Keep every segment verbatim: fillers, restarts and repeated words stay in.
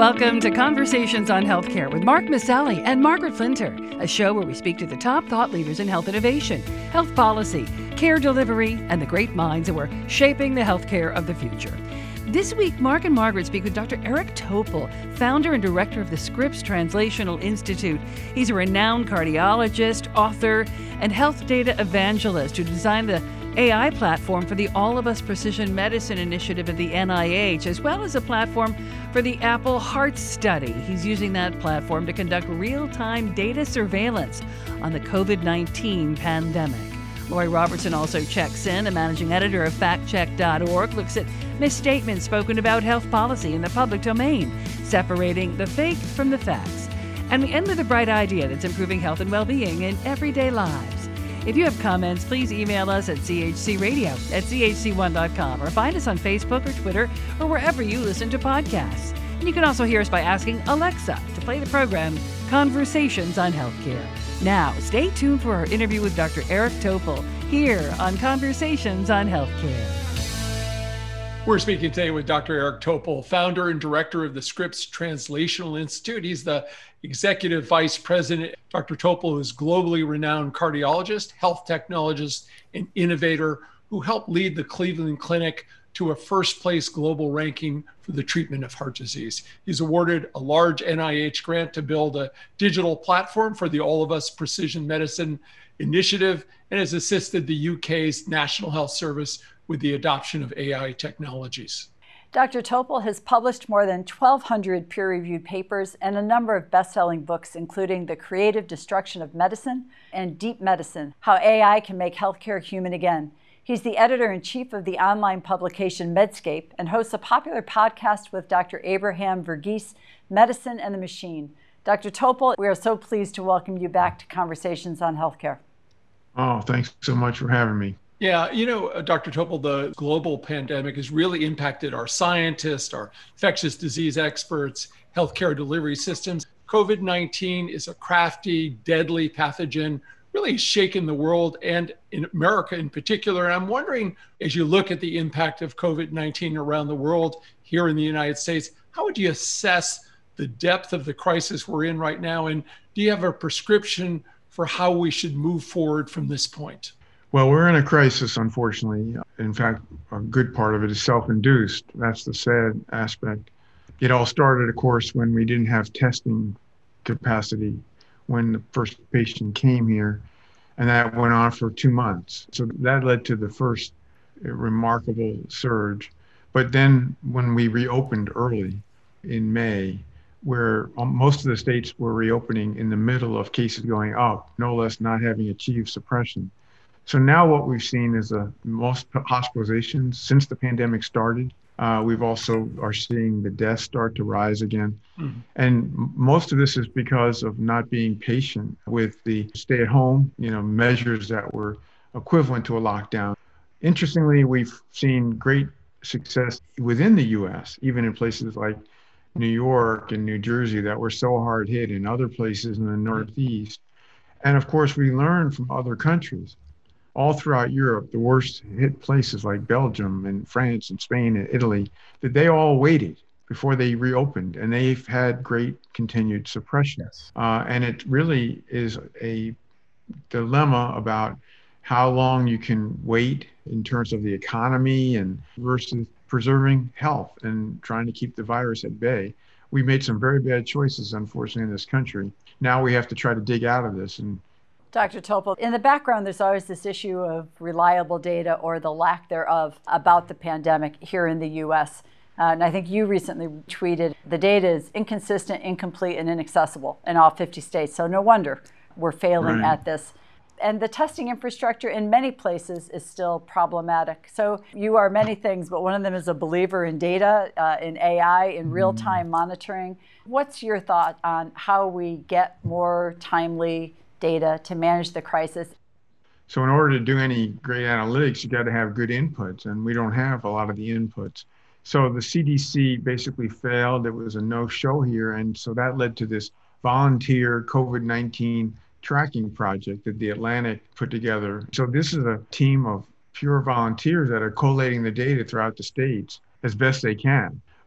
Welcome to Conversations on Healthcare with Mark Masselli and Margaret Flinter, a show where we speak to the top thought leaders in health innovation, health policy, care delivery, and the great minds who are shaping the healthcare of the future. This week, Mark and Margaret speak with Doctor Eric Topol, founder and director of the Scripps Translational Institute. He's a renowned cardiologist, author, and health data evangelist who designed the A I platform for the All of Us Precision Medicine initiative of the N I H, as well as a platform for the Apple Heart Study. He's using that platform to conduct real-time data surveillance on the covid nineteen pandemic. Lori Robertson also checks in. The managing editor of fact check dot org looks at misstatements spoken about health policy in the public domain, separating the fake from the facts. And we end with a bright idea that's improving health and well-being in everyday lives. If you have comments, please email us at c h c radio at c h c one dot com or find us on Facebook or Twitter or wherever you listen to podcasts. And you can also hear us by asking Alexa to play the program Conversations on Healthcare. Now, stay tuned for our interview with Doctor Eric Topol here on Conversations on Healthcare. We're speaking today with Doctor Eric Topol, founder and director of the Scripps Translational Institute. He's the executive vice president. Doctor Topol is a globally renowned cardiologist, health technologist, and innovator who helped lead the Cleveland Clinic to a first-place global ranking for the treatment of heart disease. He's awarded a large N I H grant to build a digital platform for the All of Us Precision Medicine initiative and has assisted the U K's National Health Service with the adoption of A I technologies. Doctor Topol has published more than twelve hundred peer-reviewed papers and a number of best-selling books, including The Creative Destruction of Medicine and Deep Medicine, How A I Can Make Healthcare Human Again. He's the editor-in-chief of the online publication Medscape and hosts a popular podcast with Doctor Abraham Verghese, Medicine and the Machine. Doctor Topol, we are so pleased to welcome you back to Conversations on Healthcare. Oh, thanks so much for having me. Yeah, you know, uh, Doctor Topol, the global pandemic has really impacted our scientists, our infectious disease experts, healthcare delivery systems. covid nineteen is a crafty, deadly pathogen, really shaken the world and in America in particular. And I'm wondering, as you look at the impact of covid nineteen around the world, here in the United States, how would you assess the depth of the crisis we're in right now? And do you have a prescription for how we should move forward from this point? Well, we're in a crisis, unfortunately. In fact, a good part of it is self-induced. That's the sad aspect. It all started, of course, when we didn't have testing capacity when the first patient came here, and that went on for two months. So that led to the first remarkable surge. But then when we reopened early in May, where most of the states were reopening in the middle of cases going up, no less not having achieved suppression. So now what we've seen is the most hospitalizations since the pandemic started. Uh, we've also are seeing the deaths start to rise again. Mm-hmm. And most of this is because of not being patient with the stay at home, you know, measures that were equivalent to a lockdown. Interestingly, we've seen great success within the U S, even in places like New York and New Jersey that were so hard hit, in other places in the Northeast. And of course, we learned from other countries. All throughout Europe, the worst hit places like Belgium and France and Spain and Italy, that they all waited before they reopened, and they've had great continued suppression. Yes. Uh, and it really is a dilemma about how long you can wait in terms of the economy and versus preserving health and trying to keep the virus at bay. We made some very bad choices, unfortunately, in this country. Now we have to try to dig out of this. And Doctor Topol, in the background, there's always this issue of reliable data or the lack thereof about the pandemic here in the U S. Uh, and I think you recently tweeted, the data is inconsistent, incomplete, and inaccessible in all fifty states. So no wonder we're failing right. at this. And the testing infrastructure in many places is still problematic. So you are many things, but one of them is a believer in data, uh, in A I, in real-time mm. monitoring. What's your thought on how we get more timely data to manage the crisis? So in order to do any great analytics, you got to have good inputs, and we don't have a lot of the inputs. So the C D C basically failed. It was a no-show here, and so that led to this volunteer covid nineteen tracking project that the Atlantic put together. So this is a team of pure volunteers that are collating the data throughout the states as best they can.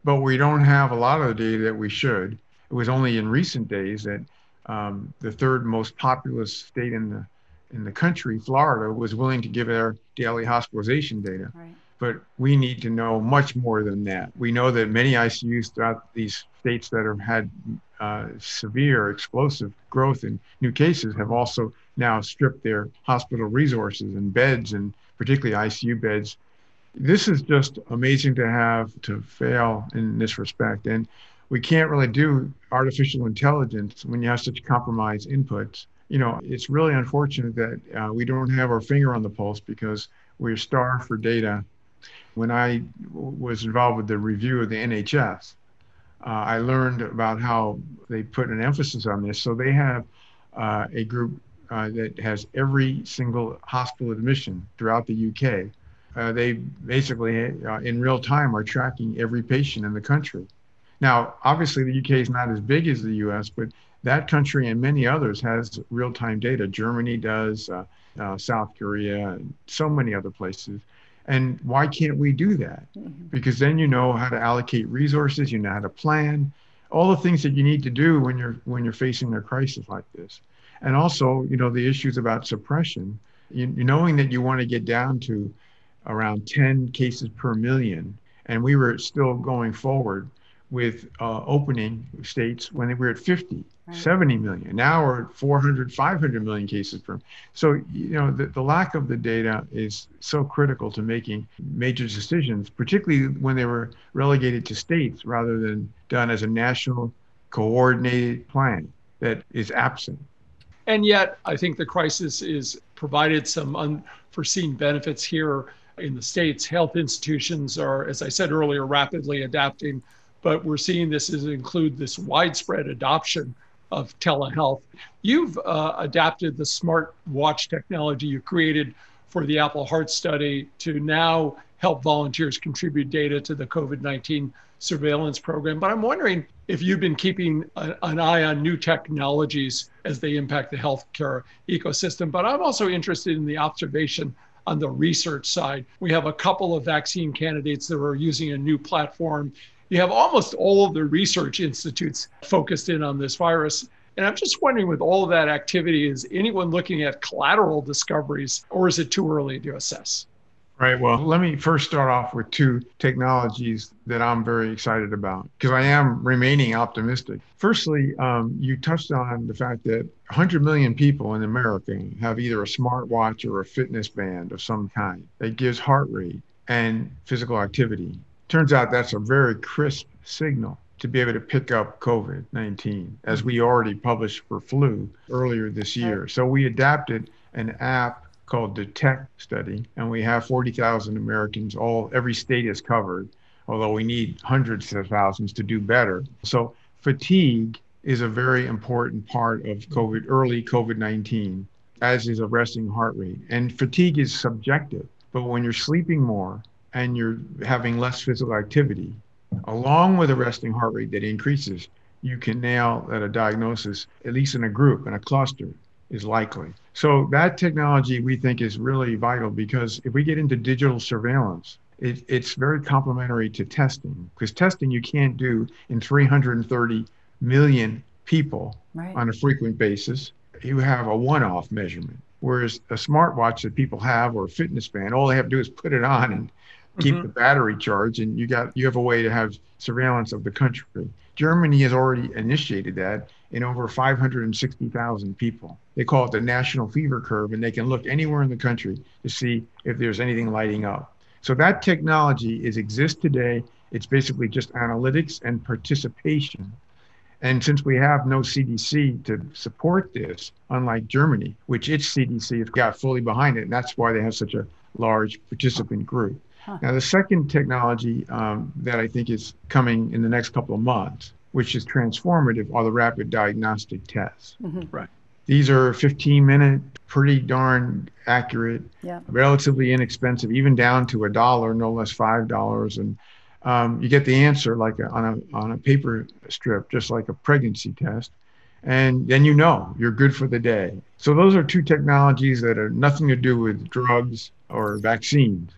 but we don't have a lot of the data that we should. It was only in recent days that um, the third most populous state in the in the country, Florida, was willing to give their daily hospitalization data. Right. But we need to know much more than that. We know that many I C Us throughout these states that have had uh, severe explosive growth in new cases have also now stripped their hospital resources and beds, and particularly I C U beds. This is just amazing to have to fail in this respect. And we can't really do artificial intelligence when you have such compromised inputs. You know, it's really unfortunate that uh, we don't have our finger on the pulse because we're starved for data. When I w- was involved with the review of the N H S, uh, I learned about how they put an emphasis on this. So they have uh, a group uh, that has every single hospital admission throughout the U K. Uh, they basically, uh, in real time, are tracking every patient in the country. Now, obviously, the U K is not as big as the U S, but that country and many others has real-time data. Germany does, uh, uh, South Korea, and so many other places. And why can't we do that? Mm-hmm. Because then you know how to allocate resources, you know how to plan, all the things that you need to do when you're when you're facing a crisis like this. And also, you know, the issues about suppression, you, knowing that you want to get down to around ten cases per million, and we were still going forward with uh, opening states when we were at fifty, right. seventy million. Now we're at four hundred, five hundred million cases per. So, you know, the, the lack of the data is so critical to making major decisions, particularly when they were relegated to states rather than done as a national coordinated plan that is absent. And yet, I think the crisis is provided some unforeseen benefits here in the States. Health institutions are, as I said earlier, rapidly adapting. But we're seeing this as include this widespread adoption of telehealth. You've uh, adapted the smart watch technology you created for the Apple Heart Study to now help volunteers contribute data to the COVID nineteen surveillance program. But I'm wondering if you've been keeping a, an eye on new technologies as they impact the healthcare ecosystem. But I'm also interested in the observation on the research side. We have a couple of vaccine candidates that are using a new platform. You have almost all of the research institutes focused in on this virus. And I'm just wondering, with all of that activity, is anyone looking at collateral discoveries, or is it too early to assess? Right. Well, let me first start off with two technologies that I'm very excited about, because I am remaining optimistic. Firstly, um, you touched on the fact that one hundred million people in America have either a smartwatch or a fitness band of some kind that gives heart rate and physical activity. Turns out that's a very crisp signal to be able to pick up COVID nineteen, as we already published for flu earlier this year. So we adapted an app called Detect Study, and we have forty thousand Americans, all every state is covered, although we need hundreds of thousands to do better. So fatigue is a very important part of COVID, early COVID nineteen, as is a resting heart rate. And fatigue is subjective, but when you're sleeping more and you're having less physical activity, along with a resting heart rate that increases, you can nail that a diagnosis, at least in a group, in a cluster, is likely. So that technology we think is really vital, because if we get into digital surveillance, it, it's very complementary to testing, because testing you can't do in three hundred thirty million people right. on a frequent basis. You have a one-off measurement, whereas a smartwatch that people have, or a fitness band, all they have to do is put it on and keep mm-hmm. the battery charged, and you got you have a way to have surveillance of the country. Germany has already initiated that in over five hundred sixty thousand people. They call it the national fever curve, and they can look anywhere in the country to see if there's anything lighting up. So that technology is exists today. It's basically just analytics and participation. And since we have no C D C to support this, unlike Germany, which its C D C has got fully behind it, and that's why they have such a large participant group. Huh. Now, the second technology um, that I think is coming in the next couple of months, which is transformative, are the rapid diagnostic tests. Mm-hmm. Right. These are fifteen minute, pretty darn accurate, yeah. relatively inexpensive, even down to a dollar, no less five dollars. And um, you get the answer like a, on a on a paper strip, just like a pregnancy test. And then you know you're good for the day. So those are two technologies that are nothing to do with drugs or vaccines.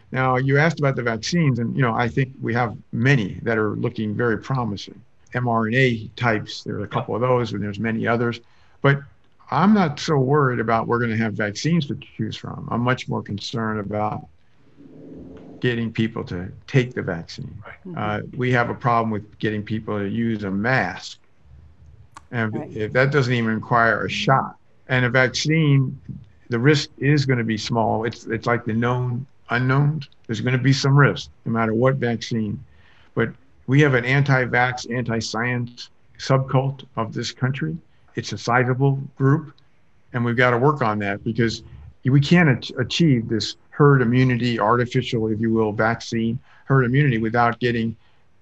Now, you asked about the vaccines, and you know, I think we have many that are looking very promising. mRNA types, there are a couple of those, and there's many others. But I'm not so worried about we're going to have vaccines to choose from. I'm much more concerned about getting people to take the vaccine. Right. Uh, we have a problem with getting people to use a mask. And right. if that doesn't even require a shot, and a vaccine, the risk is going to be small. It's it's like the known unknowns. There's going to be some risk, no matter what vaccine. But we have an anti-vax, anti-science subcult of this country. It's a sizable group, and we've got to work on that because we can't achieve this herd immunity, artificial, if you will, vaccine, herd immunity without getting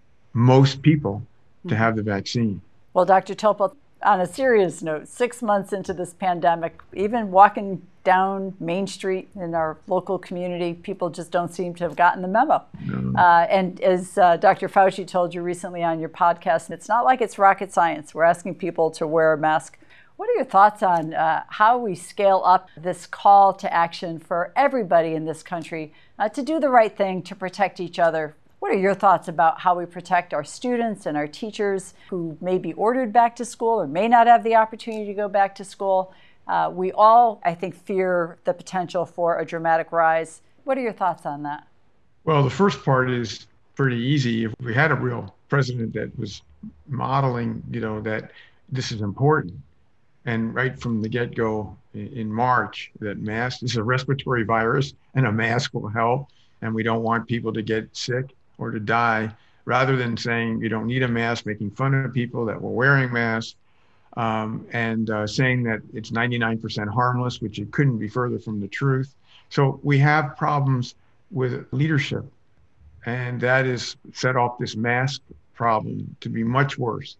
most people to have the vaccine. Well, Doctor Topol, on a serious note, six months into this pandemic, even walking down Main Street in our local community, people just don't seem to have gotten the memo. No. Uh, and as uh, Doctor Fauci told you recently on your podcast, it's not like it's rocket science. We're asking people to wear a mask. What are your thoughts on uh, how we scale up this call to action for everybody in this country uh, to do the right thing, to protect each other? What are your thoughts about how we protect our students and our teachers who may be ordered back to school or may not have the opportunity to go back to school? Uh, we all, I think, fear the potential for a dramatic rise. What are your thoughts on that? Well, the first part is pretty easy. If we had a real president that was modeling, you know, that this is important, and right from the get-go in March, that mask is a respiratory virus and a mask will help, and we don't want people to get sick or to die, rather than saying you don't need a mask, making fun of people that were wearing masks, um, and uh, saying that it's ninety-nine percent harmless, which it couldn't be further from the truth. So we have problems with leadership, and that is set off this mask problem to be much worse.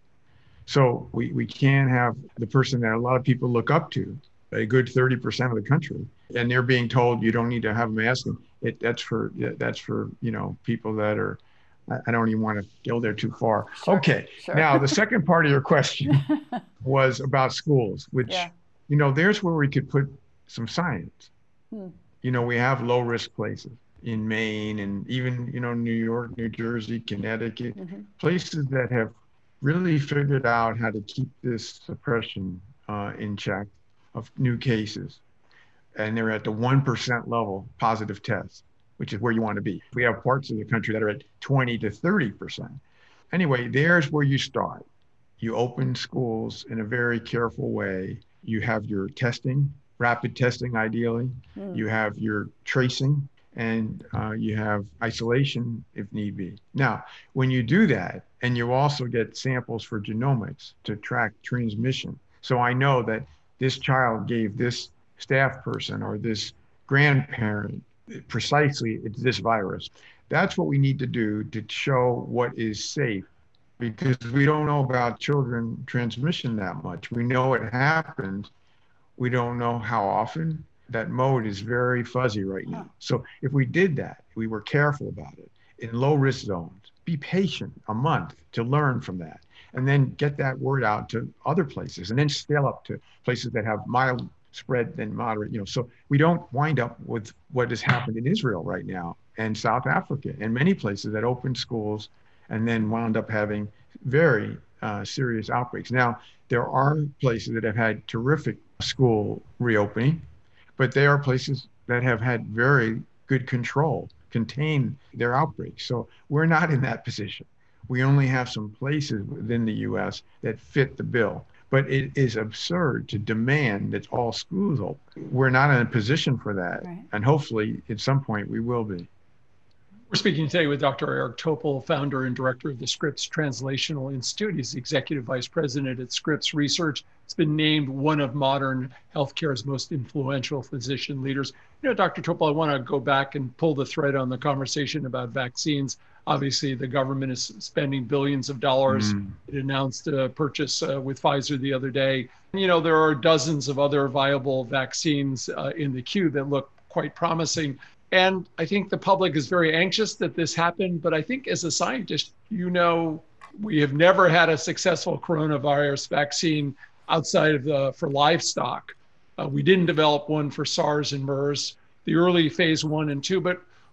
So we, we can't have the person that a lot of people look up to, a good thirty percent of the country, and they're being told you don't need to have a mask. It, that's for that's for you know people that are, I don't even want to go there too far. Sure, okay, sure. Now the second part of your question was about schools, which yeah. you know there's where we could put some science. Hmm. You know we have low risk places in Maine and even you know New York, New Jersey, Connecticut, mm-hmm. places that have really figured out how to keep this suppression uh, in check of new cases. And they're at the one percent level positive tests, which is where you want to be. We have parts of the country that are at twenty to thirty percent. Anyway, there's where you start. You open schools in a very careful way. You have your testing, rapid testing ideally. Mm. You have your tracing, and uh, you have isolation if need be. Now, when you do that, and you also get samples for genomics to track transmission. So I know that this child gave this staff person or this grandparent precisely it's this virus. That's what we need to do to show what is safe, because we don't know about children transmission that much. We know it happens. We don't know how often. That mode is very fuzzy right now. So if we did that, we were careful about it in low risk zones, be patient a month to learn from that, and then get that word out to other places, and then scale up to places that have mild spread than moderate, you know, so we don't wind up with what has happened in Israel right now and South Africa and many places that opened schools and then wound up having very uh, serious outbreaks. Now, there are places that have had terrific school reopening, but there are places that have had very good control, contain their outbreaks. So we're not in that position. We only have some places within the U S that fit the bill. But it is absurd to demand that all schools open. We're not in a position for that. Right. And hopefully at some point we will be. We're speaking today with Doctor Eric Topol, founder and director of the Scripps Translational Institute. He's the executive vice president at Scripps Research. It's been named one of modern healthcare's most influential physician leaders. You know, Doctor Topol, I want to go back and pull the thread on the conversation about vaccines. Obviously, the government is spending billions of dollars. Mm. It announced a purchase uh, with Pfizer the other day. You know, there are dozens of other viable vaccines uh, in the queue that look quite promising. And I think the public is very anxious that this happened. But I think as a scientist, you know, we have never had a successful coronavirus vaccine outside of the for livestock. Uh, we didn't develop one for SARS and MERS, the early phase one and two. But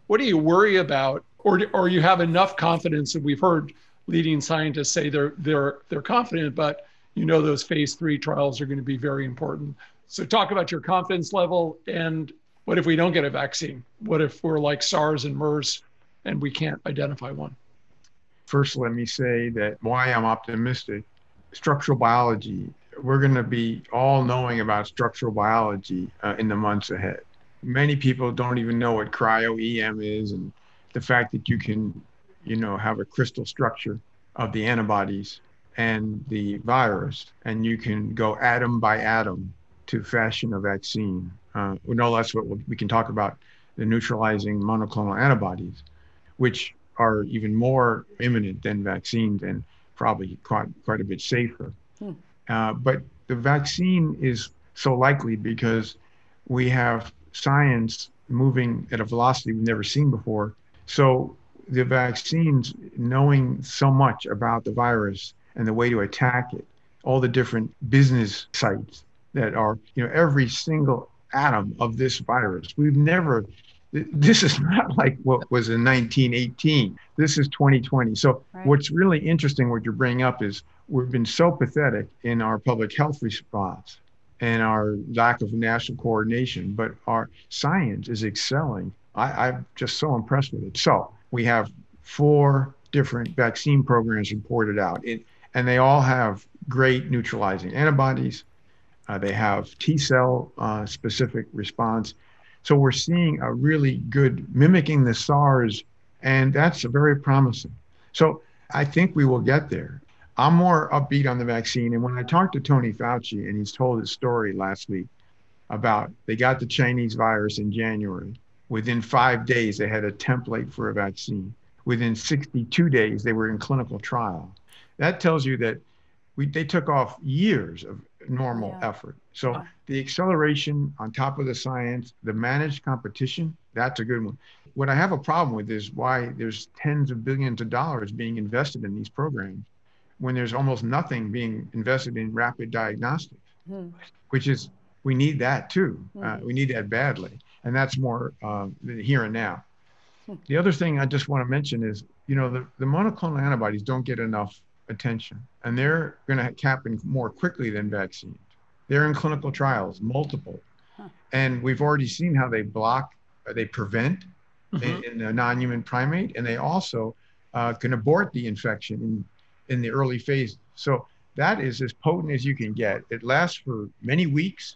what do you worry about, or or you have enough confidence? And we've heard leading scientists say they're they're they're confident, but you know those phase three trials are going to be very important. So talk about your confidence level, and what if we don't get a vaccine? What if we're like SARS and MERS and we can't identify one? First, let me say that why I'm optimistic. Structural biology, we're going to be all knowing about structural biology uh, in the months ahead. Many people don't even know what cryo-E M is, and the fact that you can, you know, have a crystal structure of the antibodies and the virus, and you can go atom by atom to fashion a vaccine. Uh, we know that's what we can talk about, the neutralizing monoclonal antibodies, which are even more imminent than vaccines and probably quite, quite a bit safer. Hmm. Uh, but the vaccine is so likely because we have science moving at a velocity we've never seen before. So the vaccines, knowing so much about the virus and the way to attack it, all the different business sites that are, you know, every single atom of this virus. We've never, this is not like what was in nineteen eighteen. This is twenty twenty. So right. What's really interesting, what you're bringing up, is we've been so pathetic in our public health response and our lack of national coordination, but our science is excelling. I, I'm just so impressed with it. So we have four different vaccine programs reported out, it, and they all have great neutralizing antibodies. Uh, they have T cell uh, specific response. So we're seeing a really good mimicking the SARS, and that's very promising. So I think we will get there. I'm more upbeat on the vaccine. And when I talked to Tony Fauci, and he's told his story last week about they got the Chinese virus in January. Within five days, they had a template for a vaccine. Within sixty-two days, they were in clinical trial. That tells you that we, they took off years of normal yeah. effort. So yeah. the acceleration on top of the science, the managed competition, that's a good one. What I have a problem with is why there's tens of billions of dollars being invested in these programs when there's almost nothing being invested in rapid diagnostics, mm. which is, we need that too. Mm. Uh, we need that badly. And that's more uh, here and now. Mm. The other thing I just want to mention is, you know, the, the monoclonal antibodies don't get enough attention, and they're going to happen more quickly than vaccines. They're in clinical trials, multiple. Huh. And we've already seen how they block, uh, they prevent mm-hmm. in, in the non-human primate, and they also uh, can abort the infection in, in the early phase. So that is as potent as you can get. It lasts for many weeks,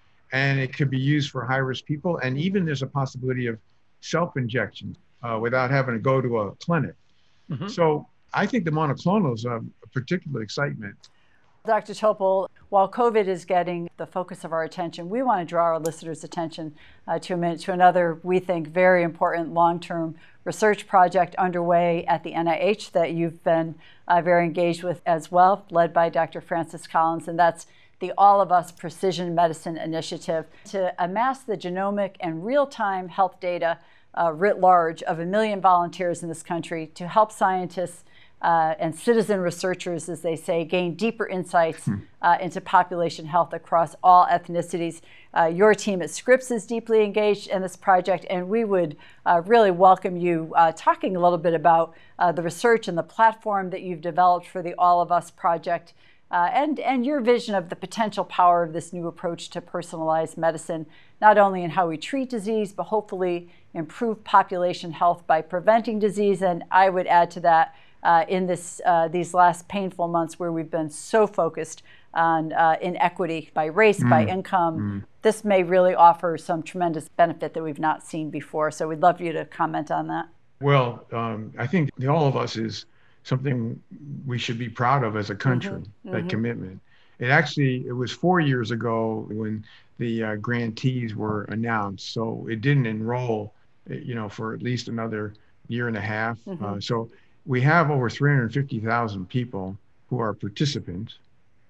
and it could be used for high-risk people. And even there's a possibility of self-injection uh, without having to go to a clinic. Mm-hmm. So I think the monoclonals are a particular excitement. Doctor Topol, while COVID is getting the focus of our attention, we want to draw our listeners' attention uh, to, a minute, to another, we think, very important long-term research project underway at the N I H that you've been uh, very engaged with as well, led by Doctor Francis Collins, and that's the All of Us Precision Medicine Initiative to amass the genomic and real-time health data uh, writ large of a million volunteers in this country to help scientists Uh, and citizen researchers, as they say, gain deeper insights hmm. uh, into population health across all ethnicities. Uh, your team at Scripps is deeply engaged in this project, and we would uh, really welcome you uh, talking a little bit about uh, the research and the platform that you've developed for the All of Us project, uh, and, and your vision of the potential power of this new approach to personalized medicine, not only in how we treat disease, but hopefully improve population health by preventing disease. And I would add to that, Uh, in this uh, these last painful months where we've been so focused on uh, inequity by race, mm. by income, mm. this may really offer some tremendous benefit that we've not seen before. So we'd love you to comment on that. Well, um, I think the All of Us is something we should be proud of as a country, mm-hmm. that mm-hmm. commitment. It actually, it was four years ago when the uh, grantees were announced. So it didn't enroll, you know, for at least another year and a half. Mm-hmm. Uh, so we have over three hundred fifty thousand people who are participants,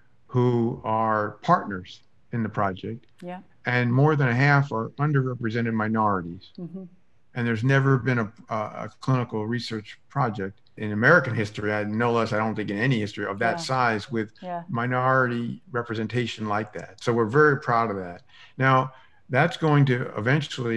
who are partners in the project, yeah. and more than a half are underrepresented minorities. Mm-hmm. And there's never been a, a clinical research project in American history, I no less, I don't think in any history of that yeah. size, with yeah. minority representation like that. So we're very proud of that. Now, that's going to eventually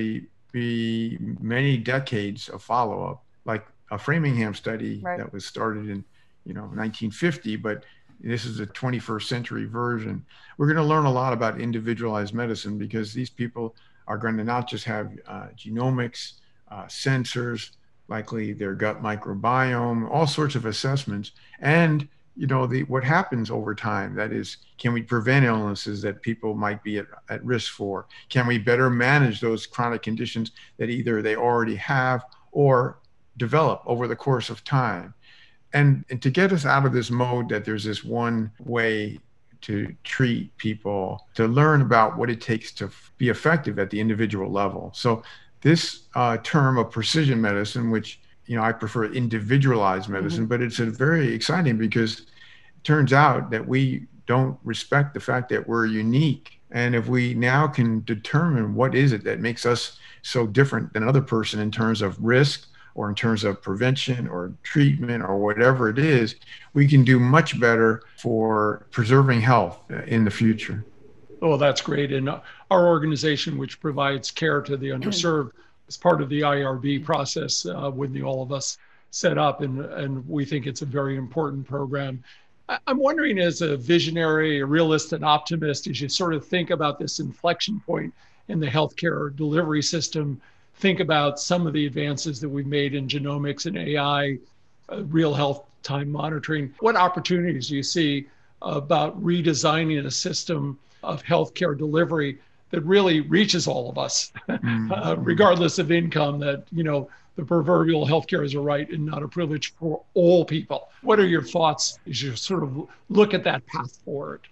be many decades of follow-up, like a Framingham study right. that was started in, you know, nineteen fifty, but this is a twenty-first century version. We're going to learn a lot about individualized medicine because these people are going to not just have uh, genomics, uh, sensors, likely their gut microbiome, all sorts of assessments, and you know the what happens over time. That is, can we prevent illnesses that people might be at, at risk for? Can we better manage those chronic conditions that either they already have or develop over the course of time? And, and to get us out of this mode that there's this one way to treat people, to learn about what it takes to be effective at the individual level. So this uh, term of precision medicine, which, you know, I prefer individualized medicine, mm-hmm. but it's a very exciting because it turns out that we don't respect the fact that we're unique. And if we now can determine what is it that makes us so different than another person in terms of risk, or in terms of prevention or treatment or whatever it is, we can do much better for preserving health in the future. Oh, that's great. And our organization, which provides care to the underserved, is part of the I R B process uh, when the All of Us set up, and, and we think it's a very important program. I, I'm wondering, as a visionary, a realist, and optimist, as you sort of think about this inflection point in the healthcare delivery system, think about some of the advances that we've made in genomics and A I, uh, real health time monitoring. What opportunities do you see about redesigning a system of healthcare delivery that really reaches all of us, mm-hmm. uh, regardless of income, that, you know, the proverbial healthcare is a right and not a privilege for all people? What are your thoughts as you sort of look at that path forward?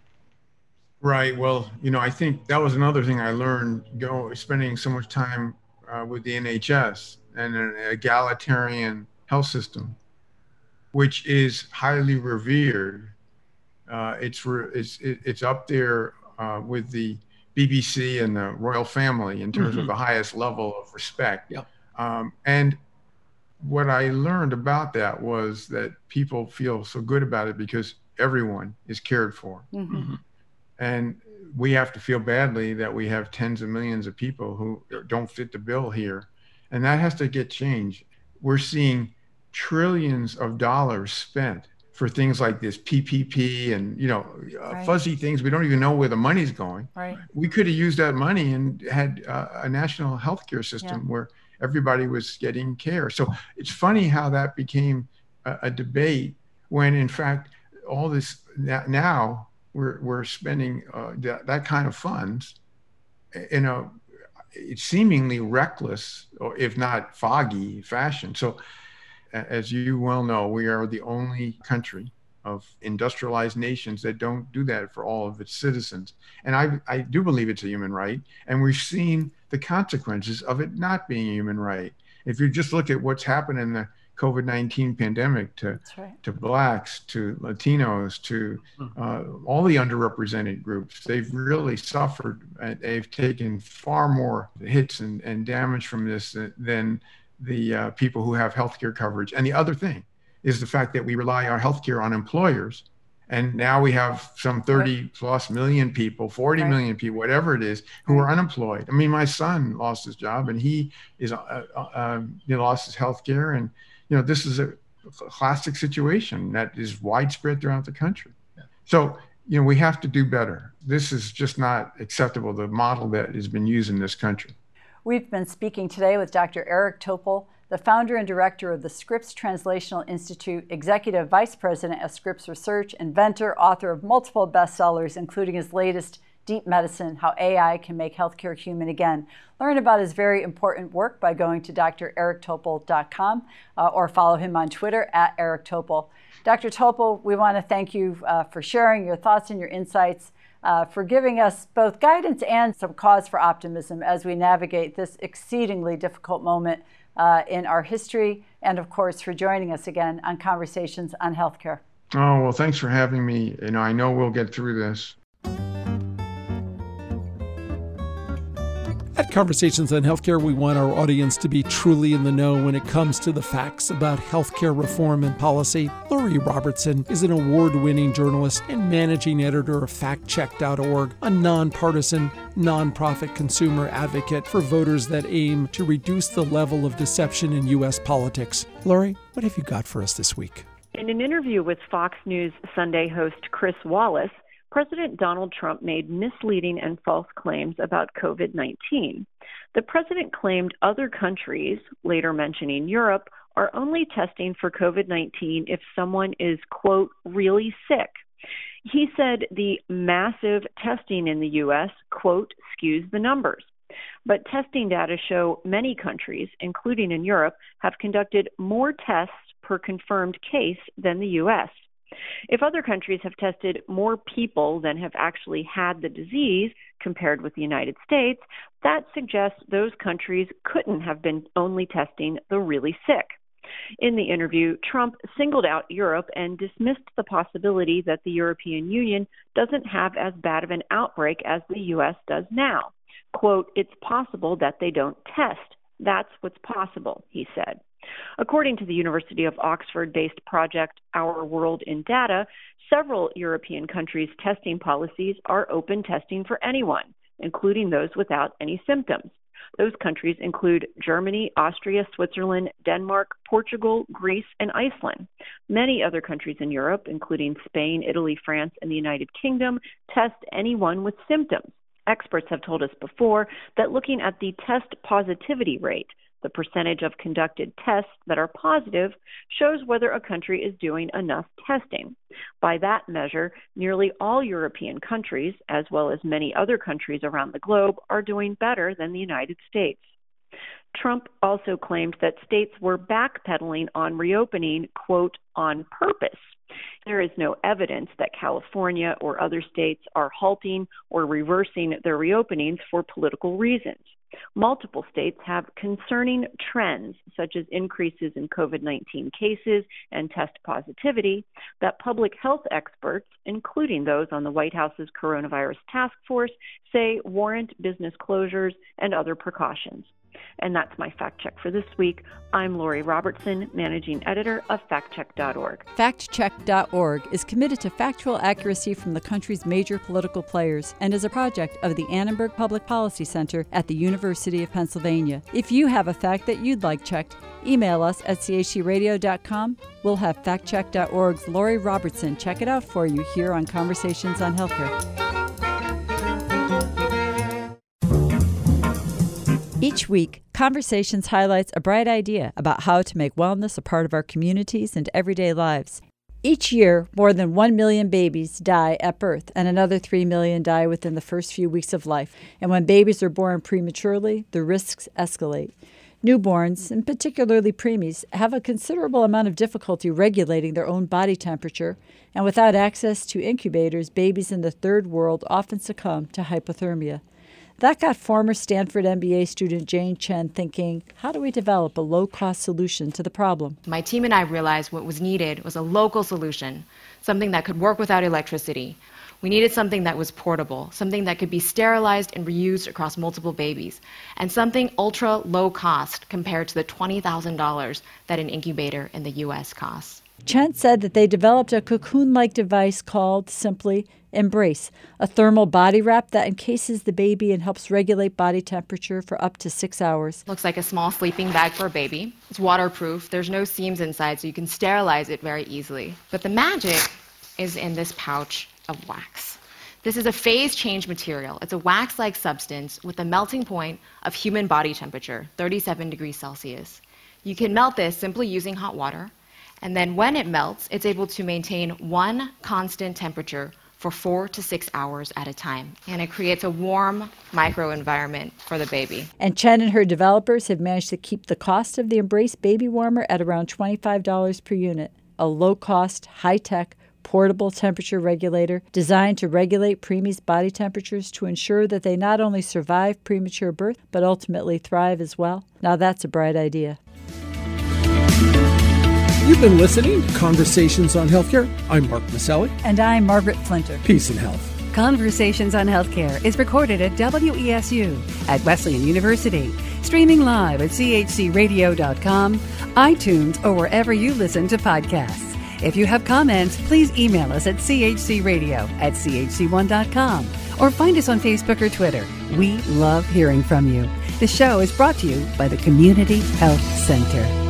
Right. Well, you know, I think that was another thing I learned, go spending so much time Uh, with the N H S and an egalitarian health system, which is highly revered. Uh, it's re- it's it's up there uh, with the B B C and the royal family in terms mm-hmm. of the highest level of respect. Yeah. Um, and what I learned about that was that people feel so good about it because everyone is cared for. Mm-hmm. And we have to feel badly that we have tens of millions of people who don't fit the bill here. And that has to get changed. We're seeing trillions of dollars spent for things like this P P P and, you know, uh, right. fuzzy things. We don't even know where the money's going. Right. We could have used that money and had uh, a national healthcare system yeah. where everybody was getting care. So it's funny how that became a, a debate when, in fact, all this now, We're we're spending uh, that, that kind of funds in a seemingly reckless, or if not foggy, fashion. So, as you well know, we are the only country of industrialized nations that don't do that for all of its citizens. And I I do believe it's a human right, and we've seen the consequences of it not being a human right. If you just look at what's happened in the COVID nineteen pandemic to right. to Blacks, to Latinos, to uh, all the underrepresented groups. They've really suffered. And they've taken far more hits and, and damage from this than the uh, people who have healthcare coverage. And the other thing is the fact that we rely on healthcare on employers. And now we have some thirty right. plus million people, forty right. million people, whatever it is, who right. are unemployed. I mean, my son lost his job and he is uh, uh, he lost his healthcare. And you know, this is a classic situation that is widespread throughout the country. Yeah. So, you know, we have to do better. This is just not acceptable, the model that has been used in this country. We've been speaking today with Doctor Eric Topol, the founder and director of the Scripps Translational Institute, executive vice president of Scripps Research, inventor, author of multiple bestsellers, including his latest, Deep Medicine, How A I Can Make Healthcare Human Again. Learn about his very important work by going to d r eric topol dot com uh, or follow him on Twitter at Eric Topol. Doctor Topol, we want to thank you uh, for sharing your thoughts and your insights, uh, for giving us both guidance and some cause for optimism as we navigate this exceedingly difficult moment uh, in our history, and of course for joining us again on Conversations on Healthcare. Oh, well, thanks for having me. You know, I know we'll get through this. At Conversations on Healthcare, we want our audience to be truly in the know when it comes to the facts about healthcare reform and policy. Lori Robertson is an award-winning journalist and managing editor of fact check dot org, a nonpartisan, nonprofit consumer advocate for voters that aim to reduce the level of deception in U S politics. Lori, what have you got for us this week? In an interview with Fox News Sunday host Chris Wallace, President Donald Trump made misleading and false claims about covid nineteen. The president claimed other countries, later mentioning Europe, are only testing for covid nineteen if someone is, quote, really sick. He said the massive testing in the U S, quote, skews the numbers. But testing data show many countries, including in Europe, have conducted more tests per confirmed case than the U S. If other countries have tested more people than have actually had the disease compared with the United States, that suggests those countries couldn't have been only testing the really sick. In the interview, Trump singled out Europe and dismissed the possibility that the European Union doesn't have as bad of an outbreak as the U S does now. Quote, it's possible that they don't test. That's what's possible, he said. According to the University of Oxford-based project Our World in Data, several European countries' testing policies are open testing for anyone, including those without any symptoms. Those countries include Germany, Austria, Switzerland, Denmark, Portugal, Greece, and Iceland. Many other countries in Europe, including Spain, Italy, France, and the United Kingdom, test anyone with symptoms. Experts have told us before that looking at the test positivity rate, the percentage of conducted tests that are positive, shows whether a country is doing enough testing. By that measure, nearly all European countries, as well as many other countries around the globe, are doing better than the United States. Trump also claimed that states were backpedaling on reopening, quote, on purpose. There is no evidence that California or other states are halting or reversing their reopenings for political reasons. Multiple states have concerning trends, such as increases in covid nineteen cases and test positivity, that public health experts, including those on the White House's coronavirus task force, say warrant business closures and other precautions. And that's my fact check for this week. I'm Lori Robertson, managing editor of fact check dot org. fact check dot org is committed to factual accuracy from the country's major political players and is a project of the Annenberg Public Policy Center at the University of Pennsylvania. If you have a fact that you'd like checked, email us at c h c radio dot com. We'll have fact check dot org's Lori Robertson check it out for you here on Conversations on Healthcare. Each week, Conversations highlights a bright idea about how to make wellness a part of our communities and everyday lives. Each year, more than one million babies die at birth, and another three million die within the first few weeks of life. And when babies are born prematurely, the risks escalate. Newborns, and particularly preemies, have a considerable amount of difficulty regulating their own body temperature, and without access to incubators, babies in the third world often succumb to hypothermia. That got former Stanford M B A student Jane Chen thinking, how do we develop a low-cost solution to the problem? My team and I realized what was needed was a local solution, something that could work without electricity. We needed something that was portable, something that could be sterilized and reused across multiple babies, and something ultra low cost compared to the twenty thousand dollars that an incubator in the U S costs. Chen said that they developed a cocoon-like device called, simply, Embrace, a thermal body wrap that encases the baby and helps regulate body temperature for up to six hours. Looks like a small sleeping bag for a baby. It's waterproof. There's no seams inside, so you can sterilize it very easily. But the magic is in this pouch of wax. This is a phase change material. It's a wax-like substance with a melting point of human body temperature, thirty-seven degrees Celsius. You can melt this simply using hot water, and then when it melts, it's able to maintain one constant temperature for four to six hours at a time. And it creates a warm microenvironment for the baby. And Chen and her developers have managed to keep the cost of the Embrace baby warmer at around twenty-five dollars per unit, a low-cost, high-tech, portable temperature regulator designed to regulate preemies' body temperatures to ensure that they not only survive premature birth, but ultimately thrive as well. Now that's a bright idea. You've been listening to Conversations on Healthcare. I'm Mark Maselli. And I'm Margaret Flinter. Peace and health. Conversations on Healthcare is recorded at W E S U at Wesleyan University, streaming live at C H C radio dot com, iTunes, or wherever you listen to podcasts. If you have comments, please email us at c h c radio at c h c one dot com or find us on Facebook or Twitter. We love hearing from you. The show is brought to you by the Community Health Center.